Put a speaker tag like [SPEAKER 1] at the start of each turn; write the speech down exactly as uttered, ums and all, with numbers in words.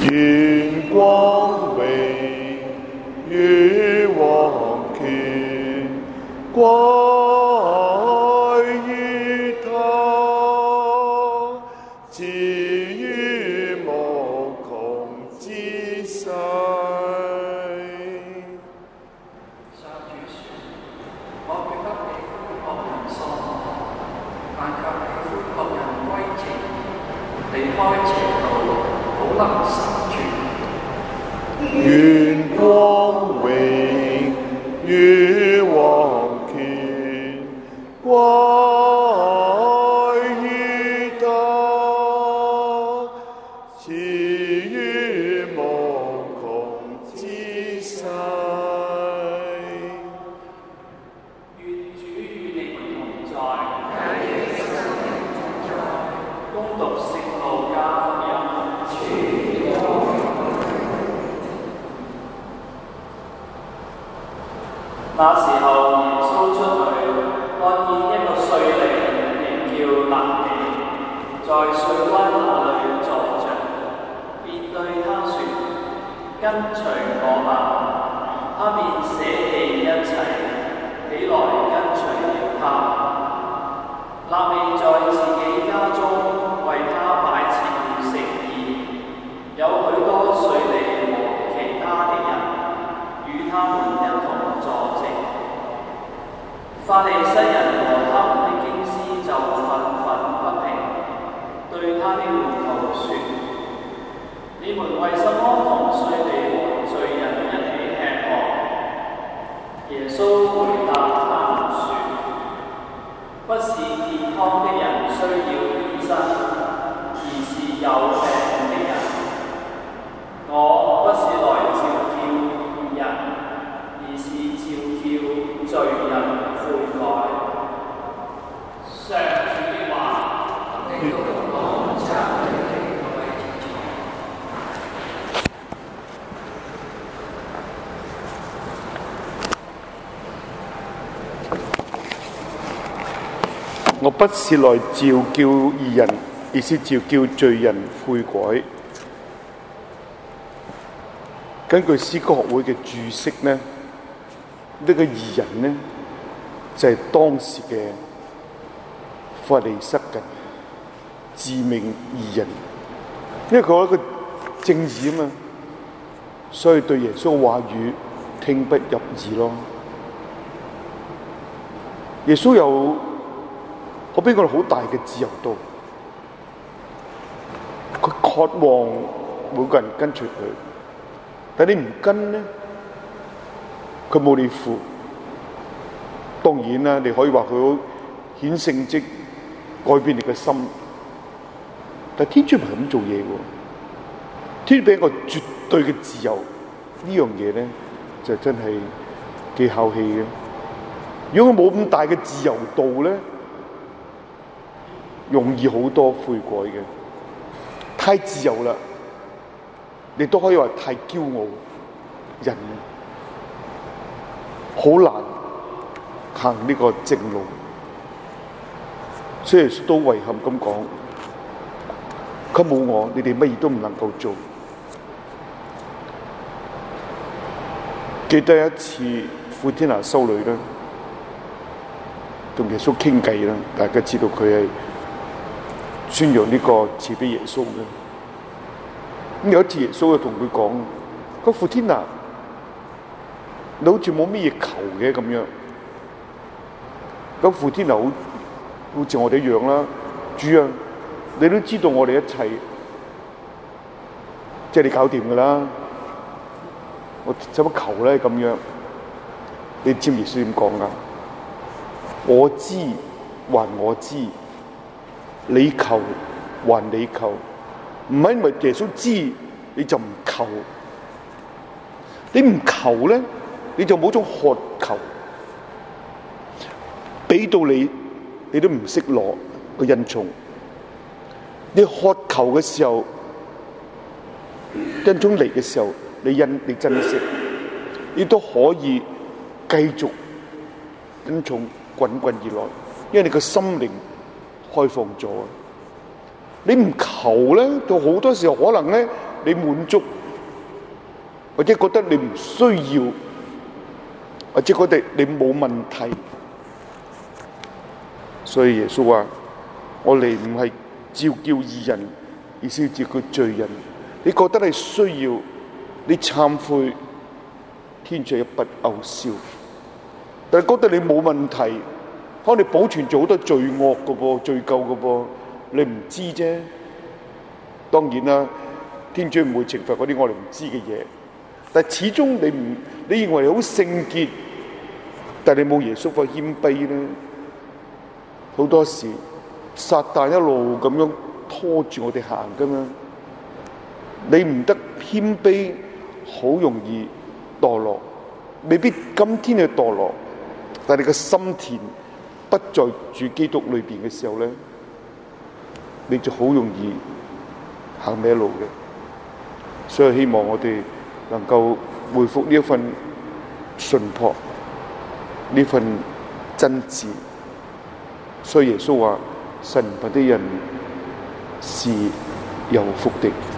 [SPEAKER 1] 願光榮與王權歸於他，至於無窮之世。
[SPEAKER 2] 上主說：我決不喜歡惡人喪亡，但卻喜歡惡人歸正，離開邪道，好能生存。
[SPEAKER 1] 願光榮與王權歸於他，至於無窮之世。
[SPEAKER 2] 願主與你們同在，恭讀聖路加福音。那時候，耶穌出去，看見一個稅吏名叫肋未，在稅關那裏坐着，便對他說：跟隨我吧。他便捨棄一切，起來跟隨了他。肋未在自己家中為他擺設了盛宴，有許多稅吏和其他的人與他們一同坐席。法利西人和他們的經師就憤憤不平，對他的門徒說：你們為什麼同稅吏和罪人一起吃喝？耶穌回答他們說：不是健康的人需要醫生，而是有病的人。我不是來召叫義人，而是召叫罪人悔改。上主的話。你都講讚你各位聽眾。
[SPEAKER 1] 我不是來召叫義人，而是召叫罪人悔改。根據詩歌學會嘅注釋呢，呢、這個義人呢就係、是、當時嘅法利塞人自命義人，因為佢有一個正義啊嘛，所以對耶穌話語聽不入耳咯。耶穌有我俾我哋好大嘅自由度，佢渴望每個人跟隨佢，但你唔跟呢，佢冇你負。當然啦，你可以話佢好顯聖蹟，改變你嘅心，但天主唔係咁做嘢喎。天主俾一個絕對嘅自由，呢樣嘢咧就真係幾考氣嘅。如果佢冇咁大嘅自由度咧，容易好多悔改嘅。太自由啦，你都可以話太驕傲，人好難行呢個正路。所以都遺憾咁講，佢冇我，你哋乜嘢都唔能夠做。記得一次傅天娜修女啦，同耶穌傾偈啦，大家知道佢係宣揚呢個慈悲耶穌嘅。咁有一次耶穌就同佢講：個傅天娜，你好似冇乜嘢求嘅咁樣。咁傅天娜好好似我哋一樣啦，主啊，你都知道我哋一切，即係你搞掂噶啦，我使乜求咧咁樣？你知唔知耶穌點講噶？我知還我知，你求還你求，唔係因為耶穌知你就唔求，你唔求咧，你就冇種渴求，俾到你。你都唔識攞個恩寵，你渴求嘅時候，恩寵嚟嘅時候，你恩你珍惜，你都可以繼續恩寵滾滾而來，因為你個心靈開放咗。你唔求咧，到好多時候可能咧， 你滿足，或者覺得你唔需要，或者覺得你冇問題。所以耶穌話：我嚟唔係召叫義人，而是召叫罪人。你覺得你需要，你懺悔，天主一筆勾銷。但係覺得你冇問題，可能你保存咗好多罪惡嘅噃，罪疚嘅噃，你唔知啫。當然啦，天主唔會懲罰嗰啲我哋唔知嘅嘢。但係始終你唔，你認為你好聖潔，但係你冇耶穌嘅謙卑咧。好多時撒旦一路咁樣拖住我哋行噶嘛，你唔得謙卑，好容易墮落。未必今天嘅墮落，但係你個心田不在主基督裏邊嘅時候咧，你就好容易行歪路嘅。所以希望我哋能夠恢復呢一份純樸，呢份真摯。所以耶穌話：神貧的人是有福的。